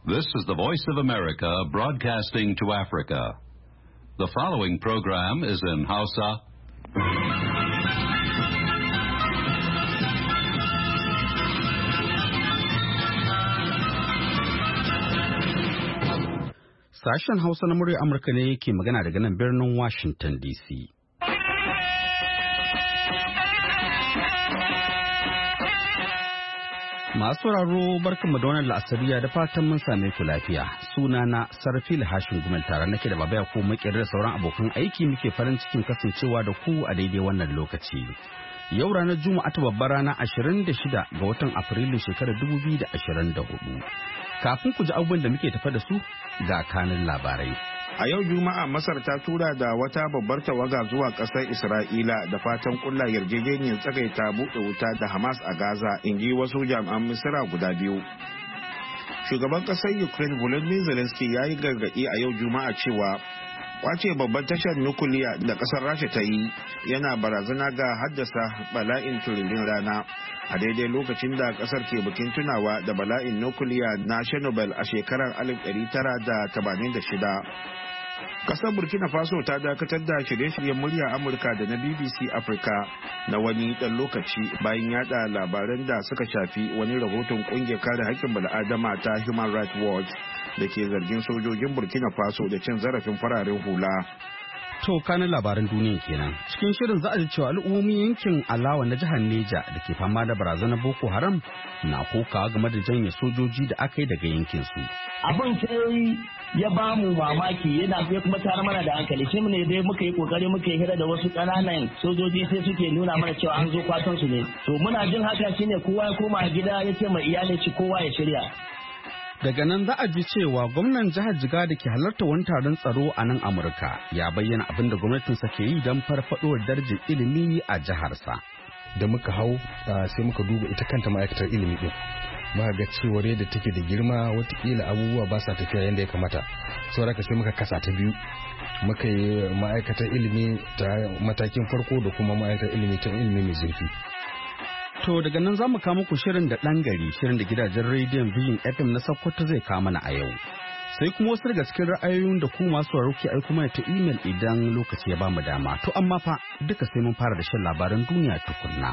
This is the Voice of America broadcasting to Africa. The following program is in Hausa. Sashen Hausa na murya Amurka ne yake magana daga nan birnin Washington DC. Masu sauraro barkanmu da wannan la'asariya da fatan mun same ku lafiya. Sunana Sarfil Hashin Gumel tare nake da babaya ko makirar da sauran abokan aiki muke farin cikin kasancewa da ku a daidai wannan lokaci. Yau ranar Juma'a ta babbar rana 26 ga watan Afrilu shekarar 2024. Kafin ku ji abubuwan da muke tafa da su ga kanin labarai. A yau Juma'a Masar ta tura da wata babbar tawaga zuwa ƙasar Isra'ila da fatan kulla yarjejeniyar tsagaita buɗe wuta da Hamas a Gaza, in ji wasu jami'an Misira guda biyu. Shugaban ƙasar Ukraine Volodymyr Zelensky ya yi gargaɗi a yau Juma'a cewa kwace babban tashar nukuliya da ƙasar Rasha ta yi yana barazana ga haddasa bala'in turirin rana a daidai lokacin da ƙasar ke bikin tunawa da bala'in nukuliya na Chernobyl a shekarar 1986. Kasar Burkina Faso ta dakatar da shirye-shiryen murya Amurka da na BBC Africa na wani ɗan lokaci bayan yada labaran da suka shafi wani rahoton ƙungiyar kare haƙƙin bala'adama ta Human Rights Watch da ke zargin sojojin Burkina Faso da cin zarafin fararen hula. To kanin labaran duniya kenan. Cikin shirin za a ji cewa al'ummomin yankin Alawa na jihar Neja da ke fama da barazanar Boko Haram na kokawa game da janye sojoji da aka yi daga yankin su. Abin sai ya ba mu mamaki yana ya kuma tare mana da hankali, shi ne dai muka yi kokari muka yi hira da wasu ƙananan sojoji sai suke nuna mana cewa an zo kwatan su ne. To muna jin haka shine kowa ya koma gida ya ce ma iyalin shi kowa ya shirya. Daga nan za a ji cewa gwamnan jihar Jiga da ke halarta wani taron tsaro a nan Amurka ya bayyana abin da gwamnatinsa ke yi don farfaɗowar darajar ilimi a jiharsa. Da muka hau sai muka duba ita kanta ma'aikatar ilimi ɗin. Muka ga cewar yadda take da girma watakila abubuwa ba sa tafiya yadda ya kamata. Saboda haka sai muka kasa ta biyu. Muka yi ma'aikatar ilimi ta matakin farko da kuma ma'aikatar ilimi ta ilimi mai zurfi. To daga nan za mu kawo muku shirin da ɗan gari, shirin da gidajen rediyon Vision FM na Sokoto zai kawo mana a yau. Sai kuma wasu daga cikin ra'ayoyin da ku masu sauraro ke aiko mana ta imel idan lokaci ya bamu dama. To amma fa duka sai mun fara da shan labaran duniya tukunna.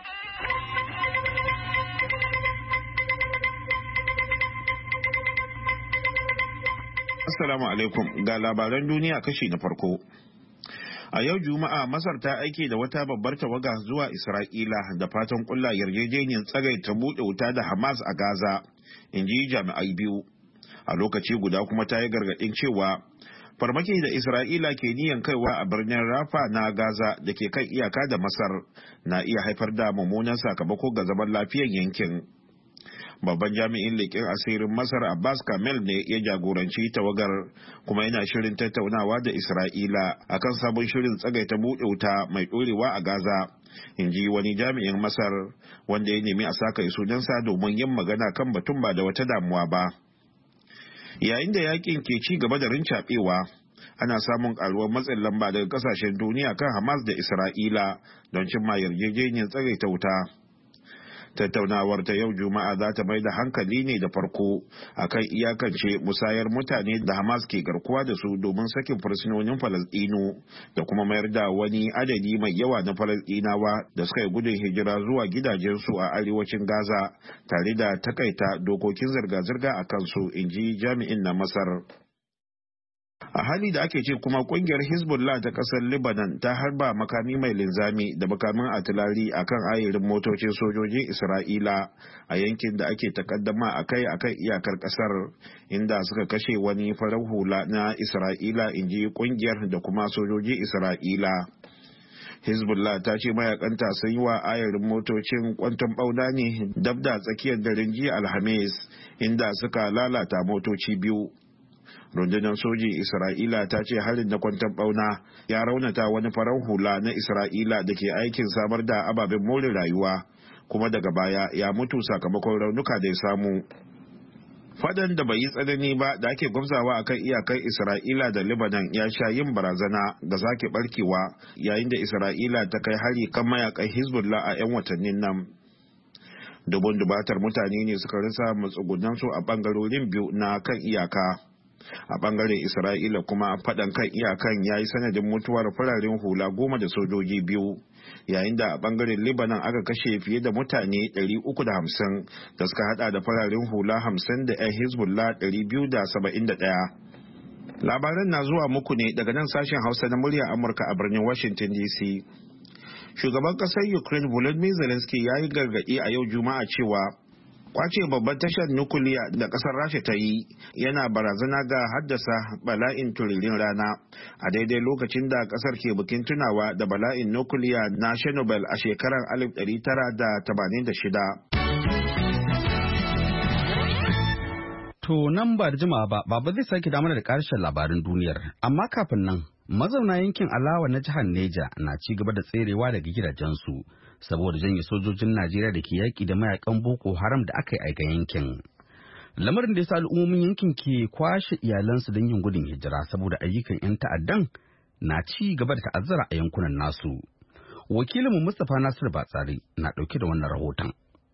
Assalamu alaikum, ga labaran duniya kashi na farko. A yau Juma'a Masar ta aike da wata babbar tawaga zuwa Isra'ila da fatan kulla yarjejeniyar tsagaita buɗe wuta da Hamas a Gaza, in ji jami'ai biyu. A lokaci guda kuma ta yi gargaɗin cewa farmaki da Isra'ila ke niyan kaiwa a birnin Rafa na Gaza da ke kan iyaka da Masar na iya haifar da mummunan sakamako ga zaman lafiyar yankin. Babban jami'in leƙen asirin Masar Abbas Kamel ne ya jagoranci tawagar kuma yana shirin tattaunawa da Isra'ila akan sabon shirin tsagaita buɗe wuta mai ɗorewa a Gaza, in ji wani jami'in Masar wanda ya nemi a saka sunansa domin yin magana kan batun ba da wata damuwa ba. Yayin da yakin ke ci gaba da rincaɓewa, ana samun ƙaruwar matsin lamba daga ƙasashen duniya kan Hamas da Isra'ila don cimma yarjejeniyar tsagaita wuta. Tattaunawar ta yau Juma'a za ta mai da hankali ne da farko akan iyakance musayar mutane da Hamas ke garkuwa da su domin sakin fursunonin Falasɗinu da kuma mayar da wani adadi mai yawa na Falasɗinawa da suka yi gudun hijira zuwa gidajensu a arewacin Gaza tare da takaita dokokin zirga-zirga a kansu, in ji jami'in na Masar. A hali da ake ce kuma kungiyar Hezbollah ta kasar Lebanon ta harba makami mai linzami da makamin atilari akan ayarin motocin sojojin Isra'ila a yankin da ake takaddama akan iyakar kasar, inda suka kashe wani farar hula na Isra'ila, in ji kungiyar da kuma sojojin Isra'ila. Hezbollah ta ce mayakanta sun yi wa ayarin motocin kwanton bauna ne dab da tsakiyar daren jiya Alhamis, inda suka lalata motoci biyu. Rundunar sojin Isra'ila ta ce harin na kwanton bauna ya raunata wani farar hula na Isra'ila da ke aikin samar da ababen more rayuwa, kuma daga baya ya mutu sakamakon raunuka da ya samu. Fadan da bai yi tsanani ba da ake gwamzawa akan iyakar Isra'ila da Lebanon ya sha yin barazana ga sake barkewa yayin da Isra'ila ta kai hari kan mayakan Hezbollah a 'yan watannin nan. Dubun dubatar mutane ne suka rasa matsugunansu a bangarorin biyu na kan iyaka. A bangaren Isra'ila kuma faɗan kan iyakan ya yi sanadin mutuwar fararen hula 10 da sojoji 2, yayin da a bangaren Lebanon aka kashe fiye da mutane 350 da suka hada da fararen hula 50 da 'yan Hezbollah 271. Labaran na zuwa muku ne daga nan sashen Hausa na muryar Amurka a birnin Washington DC. Shugaban ƙasar Ukraine Volodymyr Zelensky ya yi gargaɗi a yau Juma'a cewa kwace babban tashar nukuliya da ƙasar Rasha ta yi yana barazana ga haddasa bala'in turirin rana a daidai lokacin da ƙasar ke bikin tunawa da bala'in nukuliya na Chernobyl a shekarar 1986. To nan ba da jimawa ba, Baba zai sake damar da ƙarshen labarin duniyar. Amma kafin nan, mazauna yankin Alawa na jihar Neja na ci gaba da tserewa daga gidajensu saboda janye sojojin Najeriya da ke yaƙi da mayakan Boko Haram da aka yi aika yankin. Lamarin da ya sa al'ummomin yankin ke kwashe iyalansu don yin gudun hijira saboda ayyukan 'yan ta'addan na ci gaba da ta'azzara a yankunan nasu. Wakilinmu Mustapha Nasir Batsari na ɗauke da wannan rahoton.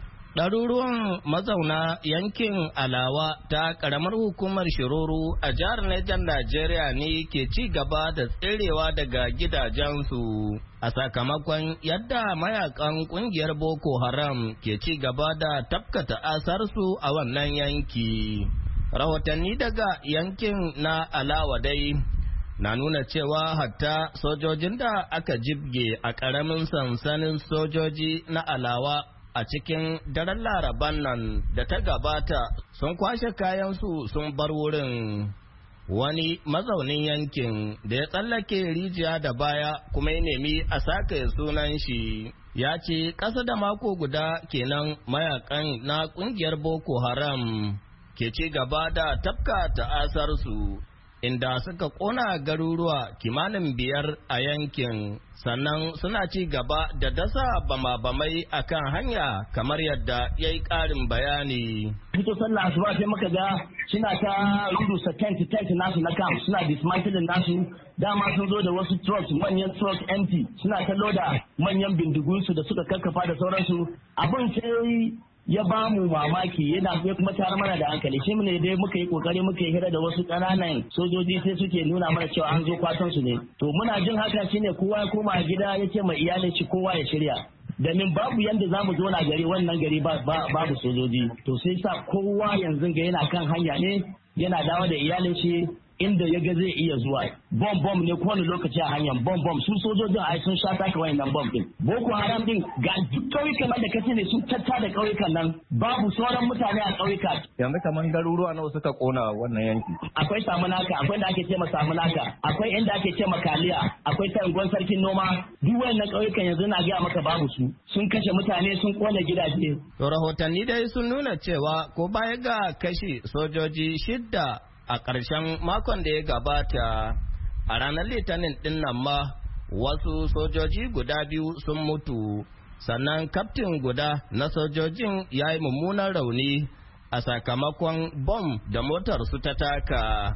Ɗaruruwan mazauna yankin Alawa ta ƙaramar hukumar Shiroro a jihar Nijar Najeriya ne ke ci gaba da tserewa daga gidajensu a sakamakon yadda mayakan ƙungiyar Boko Haram ke ci gaba da tafkata asarsu a wannan yanki. Rahotanni daga yankin na Alawa dai na nuna cewa hatta sojojin da aka jibge a ƙaramin sansanin sojoji na Alawa a cikin daren Laraban nan da ta gabata sun kwashe kayansu sun bar wurin. Wani mazaunin yankin da ya tsallake rijiya da baya kuma ya nemi a sake sunan shi ya ce ƙasa da mako guda kenan mayakan na ƙungiyar Boko Haram ke ci gaba da tafka ta'asarsu inda suka ƙona garuruwa kimanin 5 a yankin, sannan suna ci gaba da dasa bama-bamai a kan hanya kamar yadda ya yi ƙarin bayani. Fito sallah asuba sai muka ga suna ta rudusa tent nasu na camp, suna dismantling nasu, dama sun zo da wasu trucks, manyan trucks empty, suna ta loda manyan bindigunsu da suka kakkafa da sauransu. Abin sai ya ba mu mamaki yana ya kuma tare mana da hankali. Shi ne dai muka yi kokari muka yi hira da wasu ƙananan sojoji sai suke nuna mana cewa an zo kwatan su ne. To muna jin haka shine kowa ya koma gida ya ce mai iyalin shi kowa ya shirya. Domin babu yanda za mu zo na gari wannan gari babu sojoji. To sai sa kowa yanzu ga yana kan hanya ne yana dawo da iyalin shi inda ya ga zai iya zuwa. Bom ne kowane lokaci a hanyar bom su sojojin ai sun sha taka wayannan bom din. Boko Haram din ga duk ƙauyukan nan da kace ne sun tatta da ƙauyukan nan babu sauran mutane a ƙauyuka. Yanzu kaman garuruwa nawa suka kona wannan yanki? Akwai Samunaka, akwai da ake ce ma Samunaka, akwai inda ake ce ma Kaliya, akwai Tangon Sarkin Noma, duk wayannan ƙauyukan yanzu na ga maka babu su. Sun kashe mutane sun kona gidaje. To rahotanni dai sun nuna cewa ko baya ga kashi sojoji 6 a ƙarshen makon da ya gabata a ranar Litinin ɗin nan ma wasu sojoji guda 2 sun mutu, sannan kaftin guda na sojojin ya yi mummunan rauni a sakamakon bom da motar su ta taka.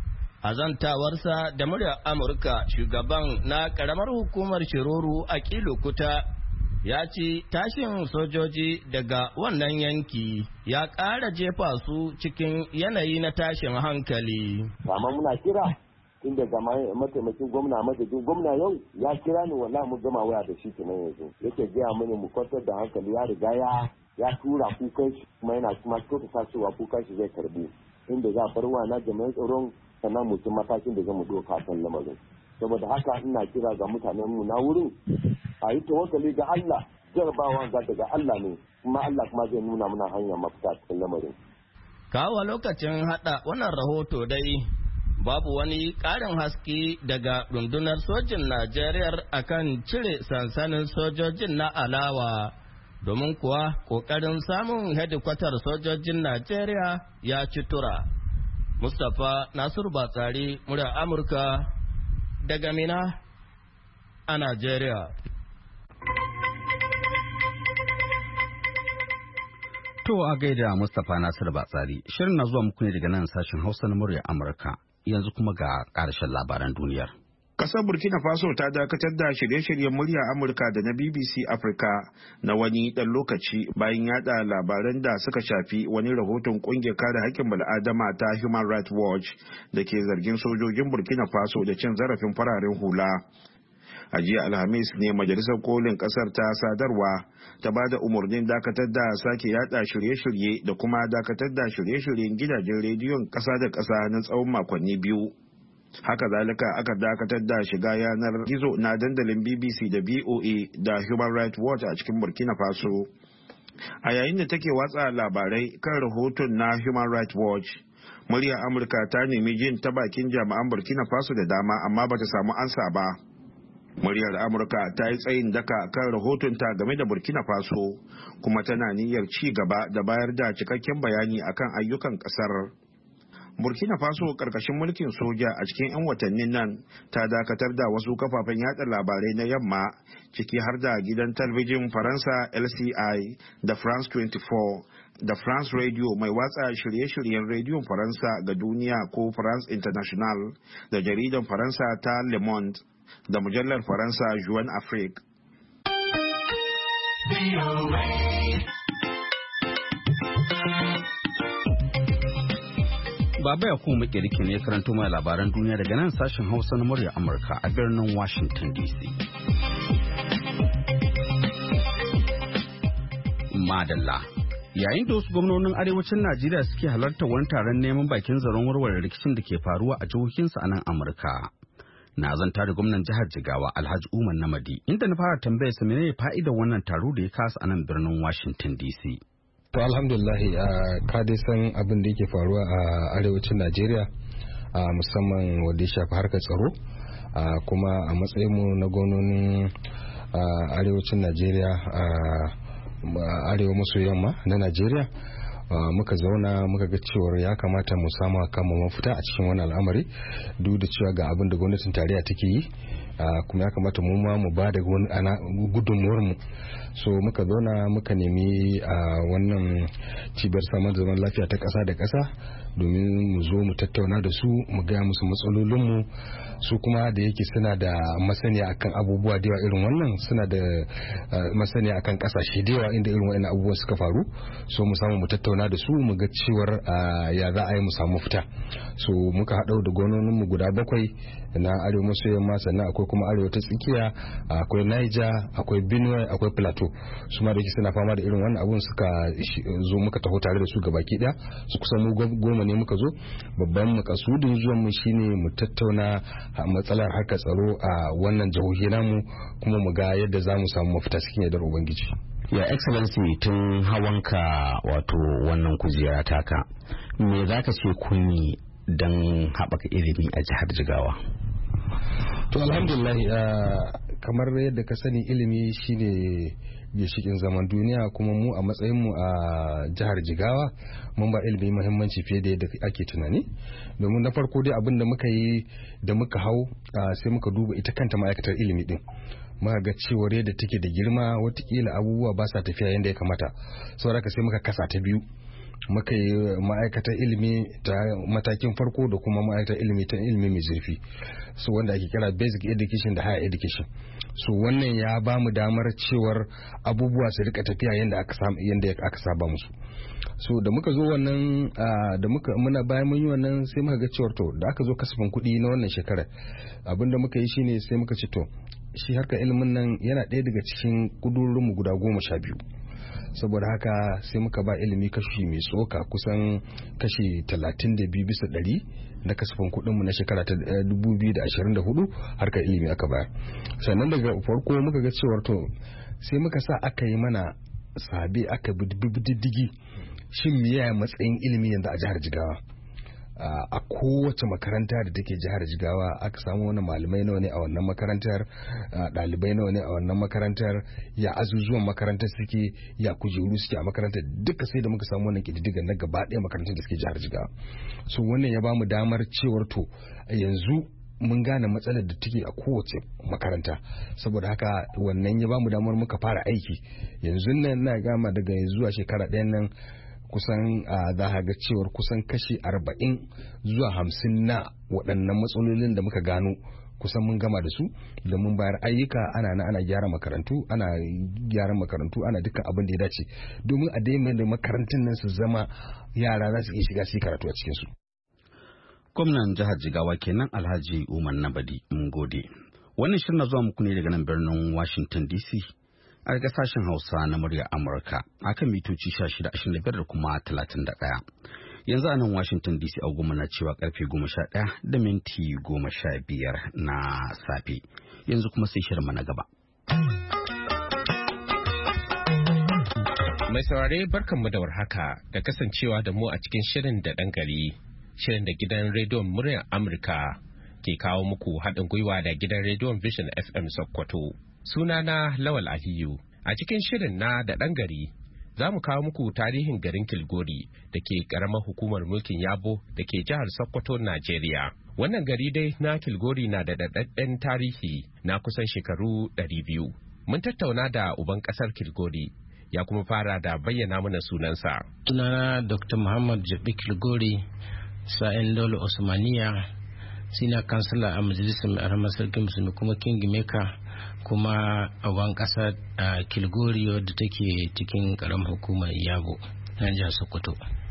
A zantawarsa da muryar Amurka, shugaban na ƙaramar hukumar Shiroro a Kilukuta ya ce tashin sojoji daga wannan yanki ya ƙara jefa su cikin yanayi na tashin hankali. Amma muna kira tun daga mataimakin gwamna madadin gwamna yau ya kira ni wallahi mu gama waya da shi kenan yanzu yake gaya mini mu kwantar da hankali ya riga ya tura kukan shi kuma yana kuma kyautata cewa kukan shi zai karbi inda za a bar wa na jami'an tsaron sannan mutum matakin da zamu doka kan lamarin. Saboda haka ina kira ga mutanen mu na wurin a yi tawakkali ga Allah, jarabawa ga daga Allah ne kuma Allah kuma zai nuna mana hanyar mafita cikin lamarin. Kawo lokacin hada wannan rahoto dai babu wani ƙarin haske daga rundunar sojin Najeriya akan cire sansanin sojojin na Alawa, domin kuwa ƙoƙarin samun hedikwatar sojojin Najeriya ya ci tura. Mustapha Nasiru Batsari, muryar Amurka daga Mina a Najeriya. To a gaida Mustapha Nasiru Batsari, shirin na zuwa muku ne daga nan sashen Hausa na muryar Amurka. Yanzu kuma ga ƙarshen labaran duniyar. Kasar Burkina Faso ta dakatar da shirye-shiryen murya Amurka da na BBC Africa na wani ɗan lokaci bayan yada labaran da suka shafi wani rahoton ƙungiyar kare haƙƙin bal'adama ta Human Rights Watch da ke zargin sojojin Burkina Faso da cin zarafin fararen hula. A jiya Alhamis ne Majalisar Kolin ƙasar ta sadarwa ta ba da umarnin dakatar da sake yada shirye-shirye da kuma dakatar da shirye-shiryen gidajen rediyon ƙasa da ƙasa na tsawon makonni biyu. Haka zalika aka dakatar da shiga yanar gizo na dandalin BBC da VOA da Human Rights Watch a cikin Burkina Faso. A yayin da take watsa labarai kan rahoton na Human Rights Watch, muryar Amurka ta nemi jin ta bakin jami'an Burkina Faso da dama amma bata samu ansa ba. Muryar Amurka ta yi tsayin daka kan rahotonta game da Burkina Faso kuma tana niyyar ci gaba da bayar da cikakken bayani akan ayyukan kasar. Burkina Faso karkashin mulkin soja a cikin 'yan watannin nan ta dakatar da wasu kafafen yada labarai na yamma ciki har da gidan talabijin Faransa LCI da France 24 da France Radio mai watsa shirye-shiryen rediyon Faransa ga duniya ko France International da jaridan Faransa ta Le Monde da mujallar Faransa Jeune Afrique. Baba ya kuma makiriki ne karanto mai labaran duniya daga nan sashen Hausa na murya Amurka a birnin Washington DC. Madalla. Yayin da wasu gwamnonin arewacin Najeriya suke halartar wani taron neman bakin zaren warware rikicin da ke faruwa a jihohinsu a nan Amurka. Na zanta da gwamnan jihar Jigawa Alhaji Umar Namadi inda na fara tambayar sa menene fa'idar wannan taro da ya kasa a nan birnin Washington DC. To alhamdulillah ka dai san abin da yake faruwa a arewacin Najeriya musamman wanda ya shafi harkar tsaro kuma a matsayinmu na gwamnonin arewacin Najeriya arewa maso yamma na Najeriya muka zauna muka ga cewar ya kamata mu samu kama mafita a cikin wani al'amari duk da cewa ga abin da gwamnatin tarayya take yi kuma ya kamata mu ma mu ba da gudunmuwar mu. So muka zauna muka nemi wannan cibiyar samar da zaman lafiya ta ƙasa da ƙasa domin mu zo mu tattauna da su mu gaya musu matsalolinmu su kuma da yake suna da masaniya akan abubuwa da yawa irin wannan suna da masaniya akan ƙasashe da yawa inda irin wannan abubuwa suka faru so mu samu mu tattauna da su mu ga cewar ya za a yi mu samu fita. So muka haɗau da gononinmu guda 7 na arewa maso yamma sannan akwai kuma arewa ta tsakiya akwai Niger akwai Benue akwai Plateau su ma da yake suna fama da irin wannan abun suka zo muka taho tare da su gabaki daya su kusan mu 10 ne muka zo. Babban makasudin zuwan mu shine mu tattauna matsalar harkar tsaro a wannan jihohi namu kuma mu ga yadda za mu samu mafita cikin yardar ubangiji. Ya excellency tun hawanka wato wannan kujera taka me zaka ce kun yi don haɓaka ilimi a jihar Jigawa? To alhamdulillah kamar yadda ka sani ilimi shine ginshikin zaman duniya kuma mu a matsayin mu a jihar Jigawa mun ba ilimi muhimmanci fiye da yadda ake tunani domin na farko dai abin da muka yi da muka hau sai muka duba ita kanta ma'aikatar ilimi din muka ga cewar yadda take da girma watakila abubuwa ba sa tafiya yadda ya kamata saboda sai muka kasa ta biyu muka yi ma'aikatar ilimi ta matakin farko da kuma ma'aikatar ilimi ta ilimi mai zurfi so wanda ake kira basic education da higher education. So wannan ya ba mu damar cewar abubuwa su rika tafiya yadda aka saba musu. So da muka zo wannan muna bayan mun yi wannan sai muka ga cewar to da aka zo kasafin kuɗi na wannan shekarar abinda muka yi shine sai muka ce to shi harkar ilimin nan yana ɗaya daga cikin kudurorinmu guda 12 saboda haka sai muka ba ilimi kashi mai tsoka kusan kashi 32% na kasafin kudinmu na shekara ta 2024 harkar ilimi aka bayar. Sannan daga farko muka ga cewar to sai muka sa aka yi mana sabe aka bi diddigi shin miye matsayin ilimi yanzu a jihar Jigawa. A kowace makaranta da take jihar Jigawa aka samu wani malamai nawa ne a wannan makarantar, ɗalibai nawa ne a wannan makarantar, ya azuzuwan makarantar suke, ya kujeru suke a makarantar, duka sai da muka samu wannan ƙididdiga na gaba ɗaya makarantar da suke jihar Jigawa. So wannan ya bamu damar cewar to yanzu mun gane matsalar da take a kowace makaranta saboda haka wannan ya bamu damar muka fara aiki yanzu nan na gama daga zuwa shekara ɗayan nan kusan za ga cewar kusan kashi 40 zuwa 50 na waɗannan matsalolin da muka gano kusan mun gama da su da mun bayar ayyuka ana gyara makarantu ana dukkan abin da ya dace domin a daima da makarantun nan su zama yara za su iya shiga su karatu a cikin su. Gwamnan jihar Jigawa kenan Alhaji Umar Nabadi, mun gode. Wannan shirin na zuwa muku ne daga nan birnin Washington DC a daga sashen Hausa na muryar Amurka akan mitoci 1625 da kuma 31. Yanzu a nan Washington DC agoma na cewa karfe 11 da minti 15 na safe. Yanzu kuma sai shirin na gaba. Mai saurare barkanmu da warhaka da kasancewa da mu a cikin shirin da ɗan gari. Shirin da gidan rediyon muryar Amurka ke kawo muku haɗin gwiwa da gidan rediyon Vision FM Sokoto. Sunana Lawal Aliyu. A cikin shirin na da ɗan gari za mu kawo muku tarihin garin Kilgori da ke ƙaramar hukumar mulkin Yabo da ke jihar Sokoto, Najeriya. Wannan gari dai na Kilgori na da daɗaɗɗen tarihi na kusan shekaru 200. Mun tattauna da uban ƙasar Kilgori ya kuma fara da bayyana mana sunansa. Sunana Dr. Muhammad Jabi Kilgori, sa'in Dole Osmaniya, sina kansila a majalisar mai arhamar sarkin musulmi kuma kingmaker kuma a wan kasa a Kilgori wadda take cikin karamar hukumar Yabo na jihar Sokoto.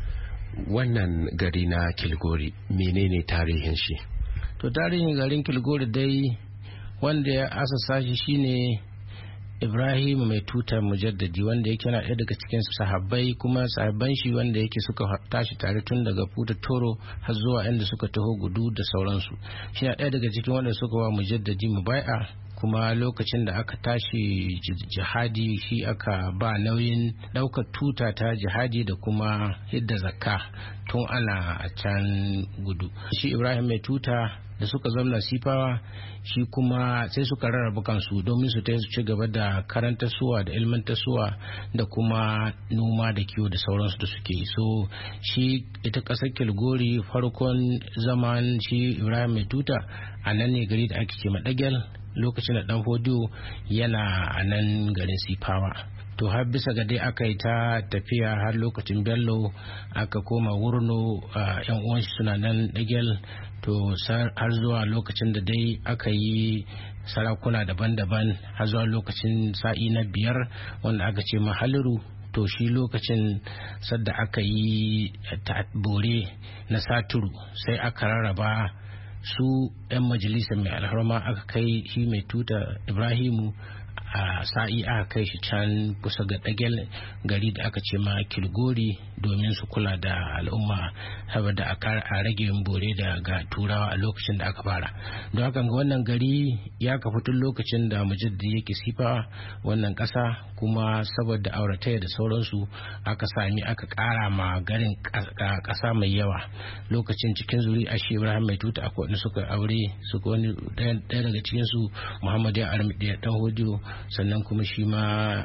Wannan gari na Kilgori menene tarihin shi? To tarihin garin Kilgori dai wanda ya asasa shi shine Ibrahim mai tuta mujaddadi wanda yake na ɗaya daga cikin sahabbai kuma sahabban shi wanda yake suka tashi tare tun daga Futa Toro har zuwa inda suka taho Gudu da sauransu. Shi na ɗaya daga cikin wanda suka wa mujaddadi mubai'a kuma lokacin da aka tashi jihadi shi aka ba nauyin ɗaukar tuta ta jihadi da kuma hidda zakka tun ana a can Gudu. Shi Ibrahim mai tuta da suka zamna Sifawa shi kuma sai suka rarraba kansu domin su ci gaba da karanta suwa da ilmantar suwa da kuma noma da kiwo da sauransu da suke so shi ita kasar Kilgori farkon zaman shi Ibrahim mai tuta a nan ne gari da ake ce Madagel lokacin da Dan Hodiyo yana a nan garin Sifawa. To har bisa ga dai aka yi ta tafiya har lokacin Bello aka koma Wurno yan uwan shi suna nan Dagel to har zuwa lokacin da dai aka yi sarakuna daban-daban har zuwa lokacin sa'i na 5 wanda aka ce Mahaliru to shi lokacin sadda aka yi bore na Saturu sai aka rarraba su 'yan majalisar mai alharma aka kai shi mai tuta Ibrahimu a sa'i aka kai shi can kusa ga Dagel gari da aka ce ma Kilgori domin su kula da al'umma saboda a rage bore daga turawa a lokacin da aka fara. Don haka ga wannan gari ya kafa tun lokacin da mujaddidi yake Sifa wannan kasa kuma saboda auratayya da sauransu aka sami aka kara ma garin kasa mai yawa. Lokacin cikin zuri a shi Ibrahim mai tuta akwai wani suka aure suka wani ɗaya daga cikin su Muhammad ya armi da Dan Hodiyo sannan kuma shi ma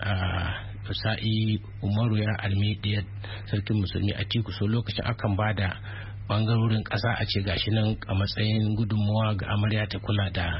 sa'i Umaru ya almi ɗaya sarkin musulmi a tiku so lokacin akan bada bangarorin ƙasa a ce gashi nan a matsayin gudunmuwa ga amarya ta kula da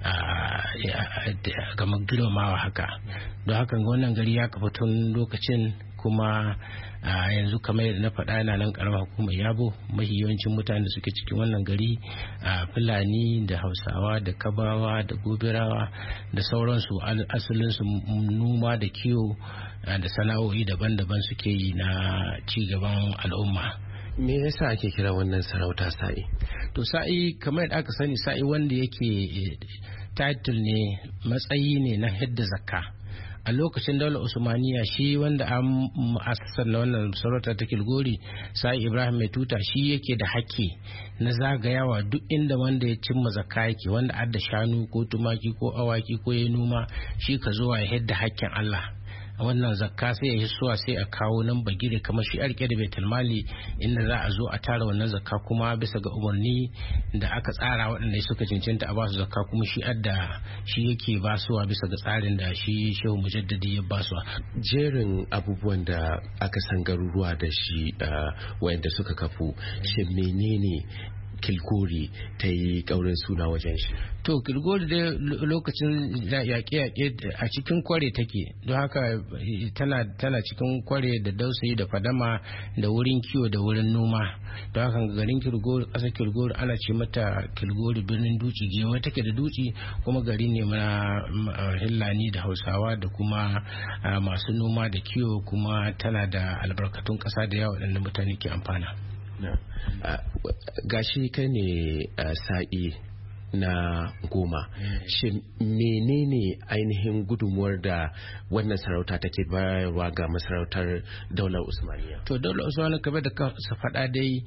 ga girmamawa haka. Don haka wannan gari ya kafa tun lokacin kuma yanzu kamar yadda na faɗa yana nan karamar hukumar Yabo mafi yawancin mutane da suke cikin wannan gari Fulani da Hausawa da Kabawa da Gobirawa da sauransu asalinsu noma da kiwo da sana'o'i daban-daban suke yi na ci gaban al'umma. Me yasa ake kira wannan sarauta sa'i? To sa'i kamar yadda aka sani sa'i wanda yake title ne matsayi ne na hidda zakka. A lokacin daular Usmaniya shi wanda an asasar na wannan sarauta ta Kilgori sai Ibrahim mai tuta shi yake da haƙƙi na zagayawa duk inda wanda ya cimma zakka yake wanda adda shanu ko tumaki ko awaki ko ya noma shi ka zo ya hidda haƙƙin Allah. Wannan zakka sai ya hisuwa sai a kawo nan bagire kamar shi arke da baitul mali inda za a zo a tara wannan zakka kuma bisa ga umarni da aka tsara waɗanda suka cancanta a basu zakka kuma shi adda shi yake basuwa bisa ga tsarin da shi shehu mujaddadi ya basuwa. Jerin abubuwan da aka san garuruwa da shi wayanda suka kafu shi menene Kilgori ta yi ƙaurin suna wajen shi? To Kilgori dai lokacin yaƙe-yaƙe a cikin kware take, don haka tana cikin kware da dausayi da fadama da wurin kiwo da wurin noma. Don haka garin Kilgori, ƙasar Kilgori ana ce mata Kilgori birnin duci, gewa take da duci, kuma gari ne na Hillani da Hausawa da kuma masu noma da kiwo, kuma tana da albarkatun ƙasa da yawa waɗanda mutane ke amfana. Gashi kai ne sa'i na 10, shin menene ainihin gudunmuwar da wannan sarauta take bayarwa ga masarautar daular Usmaniya? To daular Usmaniya kamar da su faɗa dai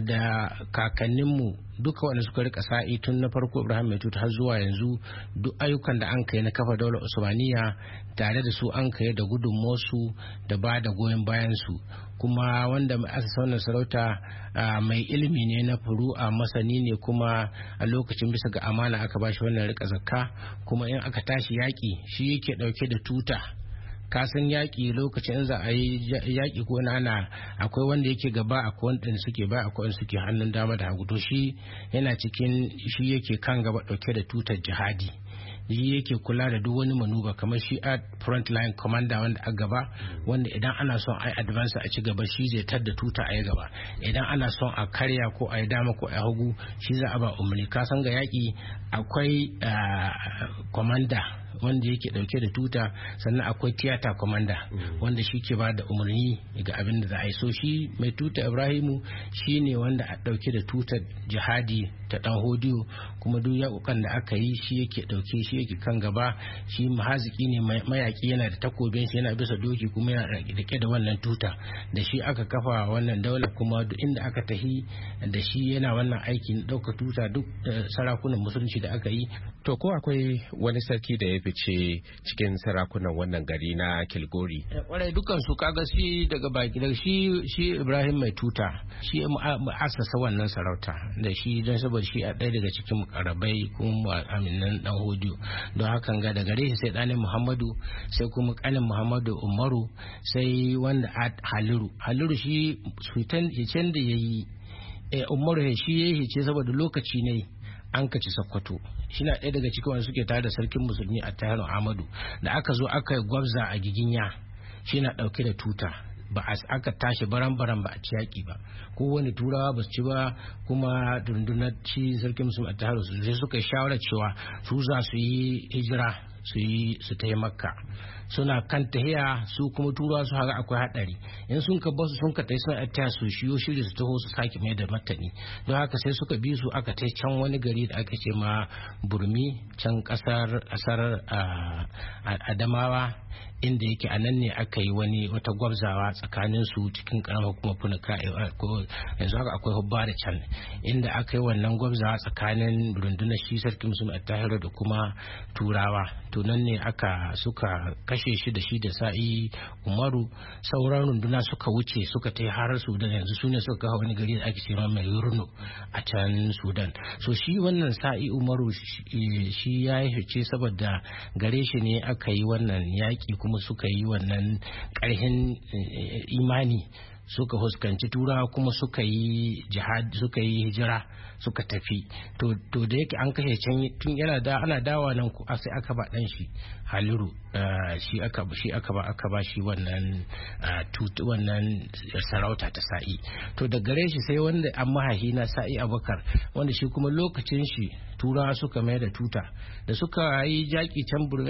da kakanninmu duka wanda suka rika sa'i tun na farko Ibrahim Mai Tuta har zuwa yanzu, duk ayyukan da an kai na kafa daular Usmaniya tare da su an kai da gudunmuwarsu da ba da goyon bayansu. Kuma wanda mai asasa wannan sarauta mai ilimi ne na furu'a, masani ne, kuma a lokacin bisa ga amana aka bashi wannan rika zakka. Kuma in aka tashi yaƙi shi yake ɗauke da tuta. Kasan yaƙi lokacin za a yi yaƙi ko ana akwai wanda yake gaba, akwai wanda suke ba, akwai wanda suke hannun dama da hagu. To shi yana cikin, shi yake kan gaba ɗauke da tutar jihadi. Shi yake kula da duk wani manuba, kamar shi a front line commander wanda a gaba, wanda idan ana son a yi advance a ci gaba shi zai tadda tuta a yi gaba. Idan ana son a karya ko a yi dama ko a yi hagu shi za a ba umarni. Ka san ga yaƙi akwai commander wanda yake dauke da tuta, sannan akwai theater commander wanda shi ke ba da umarni ga abin da za a yi. So shi mai tuta Ibrahimu shi ne wanda a dauke da tutar jihadi ta dan hodiyo, kuma duk yaƙukan da aka yi shi yake dauke, shi yake kan gaba. Shi mahaziki ne, mayaki, yana da takobin shi, yana bisa doki, kuma yana rike da wannan tuta. Da shi aka kafa wannan daular, kuma duk inda aka tahi da shi yana wannan aiki na dauka tuta duk sarakunan musulunci da aka yi. To ko akwai wani sarki da ya fice cikin sarakunan wannan gari na Kilgori? Kwarai dukkan su kaga shi daga baki daga shi Ibrahim Mai Tuta shi asasa wannan sarauta da shi, don saboda shi a ɗaya daga cikin karabai kuma aminan dan hodiyo. Don hakan ga daga gare shi sai ɗanin Muhammadu, sai kuma ƙanin Muhammadu Umaru, sai wanda Haliru shi fitan hicen da yayi Umaru shi yayi hice saboda lokaci ne an kaci Sokoto. Shi na ɗaya daga cikin wanda suke tare da sarkin musulmi a Tahiru Ahmadu. Da aka zo aka yi gwabza a Giginya, shi na ɗauke da tuta. Ba aka tashi baran-baran ba a ci yaƙi ba, kowane turawa ba su ci ba. Kuma rundunar shi sarkin musulmi a Tahiru sai suka yi shawarar cewa su za su yi hijira su ta yi Makka. Suna kan tahiya su kuma turawa su haka akwai hadari, in sun ka basu sun ka tai suna taya su shiyo shiri su taho su sake mai da martani. Don haka sai suka bi su aka tai can wani gari da aka ce ma Burmi, can kasar Adamawa, inda yake a nan ne aka yi wata gwabzawa tsakanin su cikin karamar hukumar Funuka. Yanzu haka akwai hubba da can inda aka yi wannan gwabzawa tsakanin rundunar shi sarkin musulmi a Tahiru da kuma turawa. To nan ne suka kashe shi da sa'i Umaru. Sauran runduna suka wuce suka tai har Sudan, yanzu su ne suka kawo wani gari da ake ce mai Yurno a can Sudan. So shi wannan sa'i Umaru shi ya yi fice saboda gare shi ne aka yi wannan yaƙi, kuma suka yi wannan ƙarhin imani, suka fuskanci turawa, kuma suka yi jihad, suka yi hijira, suka tafi. To da yake an kashe can tun yana ana dawa nan sai aka ba dan shi Haliru, shi aka ba shi wannan sarauta ta sa'i. To da gare shi sai wanda an mahahi na sa'i Abubakar, wanda shi kuma lokacin shi turawa suka mai da tuta. Da suka yi jaki can Burmi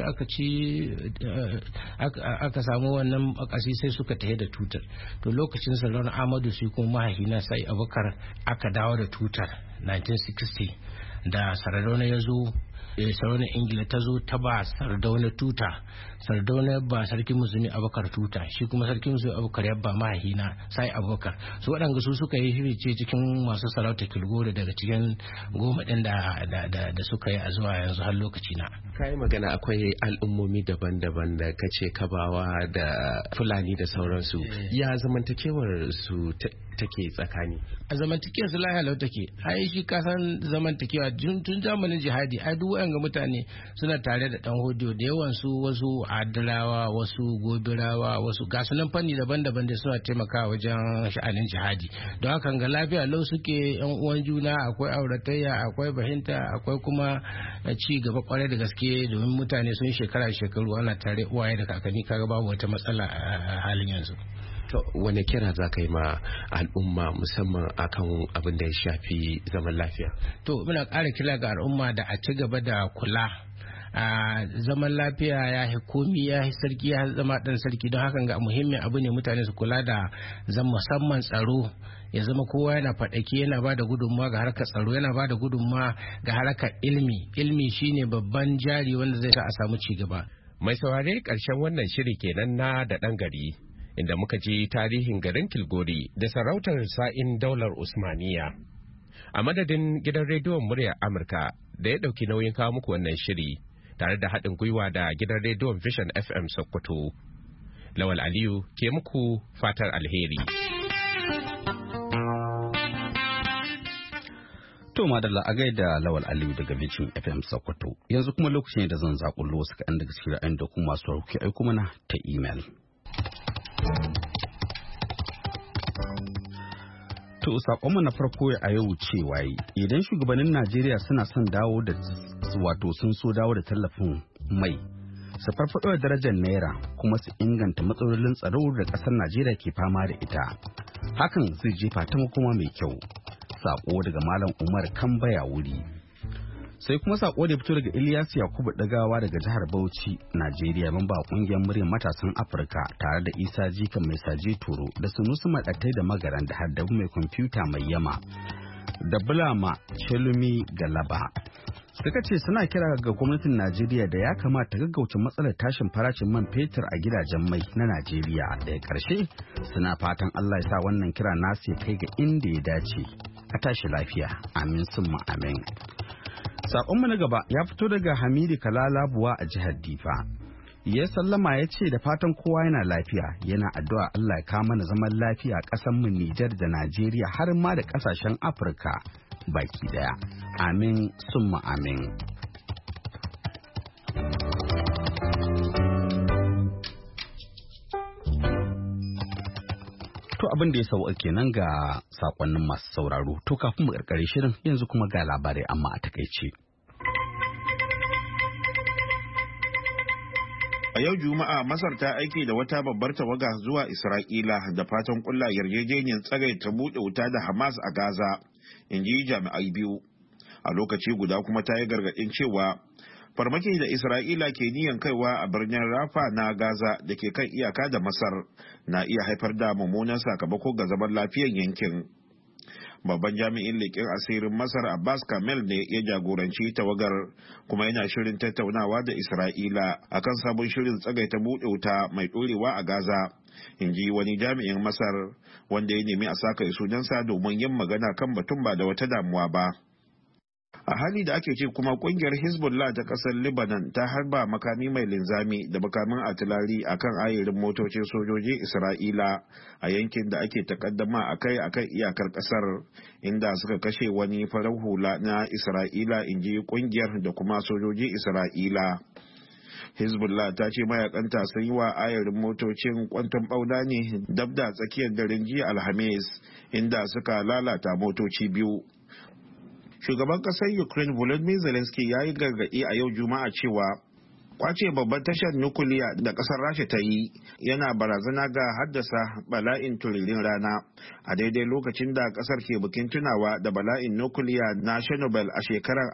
aka samu wannan akasi, sai suka tahe da tutar. To lokacin Sardauna Ahmadu shi kuma mahahi na sa'i Abubakar aka dawo da tutar 1960. Da Sardauna ya zo, sarauniyar Ingila ta zo ta ba Sardauna tuta. Sardauna ba sarkin musulmi Abubakar tuta, shi kuma sarkin musulmi Abubakar ya ba mahina sai Abubakar. Su waɗanda su suka yi fice cikin masu sarauta Kilgori daga cikin 10 ɗin da suka yi a zuwa yanzu har lokaci na. Kai magana akwai al'ummomi daban-daban da kace Kabawa da Fulani da sauransu. Ya zamantakewar su take tsakani? A zamantakewar su lahiya lau take. Ai shi kasan zamantakewa tun zamanin jihadi, ai duk duk wayanga mutane suna tare da dan hodiyo da yawan su wasu adalawa wasu gobirawa wasu gasunan fanni daban-daban da suna taimakawa wajen sha'anin jihadi don haka ga lafiya lau suke yan uwan juna akwai auratayya akwai fahimta akwai kuma ci gaba kwarai da gaske domin mutane sun shekaru ana tare uwaye da kakanni kaga babu wata matsala a halin yanzu. To wane kira za ka yi ma al'umma musamman akan abin da ya shafi zaman lafiya? To muna ƙara kira ga al'umma da a ci gaba da kula a zaman lafiya ya yi komi ya yi sarki ya zama ɗan sarki don hakan ga muhimmin abu ne mutane su kula da musamman tsaro ya zama kowa yana faɗaki yana ba da gudunmawa ga harkar tsaro yana ba da gudunmawa ga harkar ilmi shine babban jari wanda zai sa a samu ci gaba. Mai saurare ƙarshen wannan shiri kenan na da ɗan gari. Inda muka ji tarihin garin Kilgori da sarautar sa'in daular Usmaniya. A madadin gidan rediyon muryar Amurka da ya ɗauki nauyin kawo muku wannan shiri tare da haɗin gwiwa da gidan rediyon Vision FM Sokoto. Lawal Aliyu ke muku fatar alheri. To madalla a gaida Lawal Aliyu daga Vision FM Sokoto. Yanzu kuma lokacin da zan zaƙullo wasu kaɗan daga cikin ra'ayin da kuma masu rauki aiko mana ta imel. To sakonmu na farko a yau cewa idan shugabannin Najeriya suna son dawo da sun so dawo da tallafin mai su farfado da darajar naira kuma su inganta matsalolin tsaro da kasar Najeriya ke fama da ita hakan zai jefa ta makoma mai kyau. Sako daga Malam Umar Kambaya wuri. Sai kuma sako da fito daga Ilyas Yakubu Dagawa daga jihar Bauchi, Najeriya, mamba kungiyar muryar matasan Afirka tare da Isa Jikan mai saje Turo da Sunusu Madatai da Magaran da Haddabu mai kwamfuta mai Yama da Bulama Chelumi Galaba. Suka ce suna kira ga gwamnatin Najeriya da ya kamata gaggauta matsalar tashin farashin man fetur a gidajen mai na Najeriya. Daga ƙarshe suna fatan Allah ya sa wannan kira nasu ya kai ga inda ya dace. A tashi lafiya. Amin summa amin. Saƙonmu na gaba ya fito daga Hamidu Kalalabuwa a jihar Difa. Ya sallama ya ce da fatan kowa yana lafiya, yana addu'a Allah ya kawo mana zaman lafiya a ƙasarmu Nijar da Najeriya har ma da ƙasashen Afirka baki daya. Amin summa amin. To abin da ya sauka kenan ga sakonnin masu sauraro. To kafin mu karkare shirin yanzu kuma ga labarai amma a takaice. A yau Juma'a Masar ta aiki da wata babbar tawaga zuwa Isra'ila da fatan kulla yarjejeniyar tsagaita buɗe wuta da Hamas a Gaza, in ji jami'ai biyu. A lokaci guda kuma ta yi gargaɗin cewa farmaki da Isra'ila ke niyan kaiwa a birnin Rafa na Gaza da ke kan iyaka da Masar na iya haifar da mummunan sakamako ga zaman lafiyar yankin. Babban jami'in leƙen asirin Masar Abbas Kamel ne ya jagoranci tawagar kuma yana shirin tattaunawa da Isra'ila akan sabon shirin tsagaita buɗe wuta mai ɗorewa a Gaza, in ji wani jami'in Masar wanda ya nemi a saka sunansa domin yin magana kan batun ba da wata damuwa ba. A hali da ake ce kuma kungiyar Hezbollah ta kasar Lebanon ta harba makami mai linzami da makamin atilari akan ayarin motocin sojojin Isra'ila a yankin da ake takaddama akai iyakar kasar, inda suka kashe wani farar hula na Isra'ila, in ji kungiyar da kuma sojojin Isra'ila. Hezbollah ta ce mayakanta sun yi wa ayarin motocin kwanton ɓauna ne dab da tsakiyar daren jiya Alhamis, inda suka lalata motoci biyu. Shugaban kasar Ukraine Volodymyr Zelensky ya yi gargaɗi a yau Juma'a cewa kwace babban tashar nukuliya da kasar Rasha ta yi yana barazana ga haddasa bala'in turirin rana a daidai lokacin da kasar ke bikin tunawa da bala'in nukuliya na Chernobyl a shekarar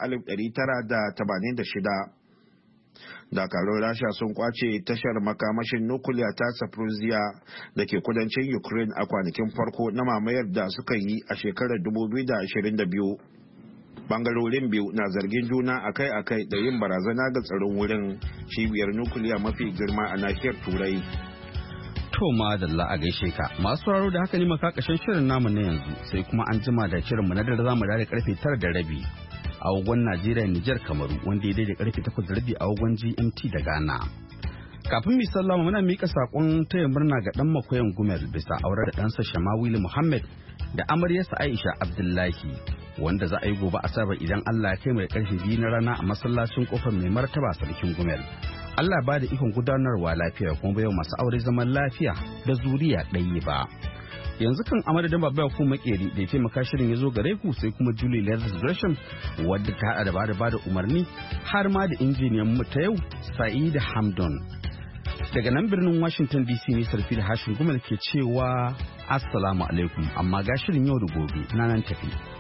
1986. Dakarun Rasha sun kwace tashar makamashin nukuliya ta Zaporizhzhia da ke kudancin Ukraine a kwanakin farko na mamayar da suka yi a shekarar 2022. Bangarorin biyu na zargin juna akai-akai da yin barazana ga tsaron wurin, cibiyar nukiliya mafi girma a nahiyar Turai. To madalla a gaishe ka. Masu sauraro da haka ne makakashin shirin namu na yanzu, sai kuma an jima da shirin mu na dare zamu dare karfe 9:30 a wagon Najeriya, Nijar, Kamaru, wanda ya daidai karfe 8:30 a wagon GMT da Ghana. Kafin mu sallama muna mika sakon taya murna ga dan makoyan Gumel bisa aure da ɗansa Shamawili Muhammad da amaryarsa Aisha Abdullahi. wanda za a yi gobe Asabar idan Allah ya kai mai karfe 2 na rana a masallacin kofar mai martaba sarkin Gumel. Allah ba da ikon gudanarwa lafiya kuma bayan masu aure zaman lafiya da zuriya ɗaya ba. Yanzu kan amadadin babba ku makeri da ya taimaka shirin ya zo gare ku sai kuma Julie Leathers Gresham wadda ta hada da bada umarni har ma da injiniyan mu ta yau Sa'id Hamdon. Daga nan birnin Washington DC ne Sarfil Hashin Gumal ke cewa Assalamu alaikum amma ga shirin yau da gobe na nan tafi.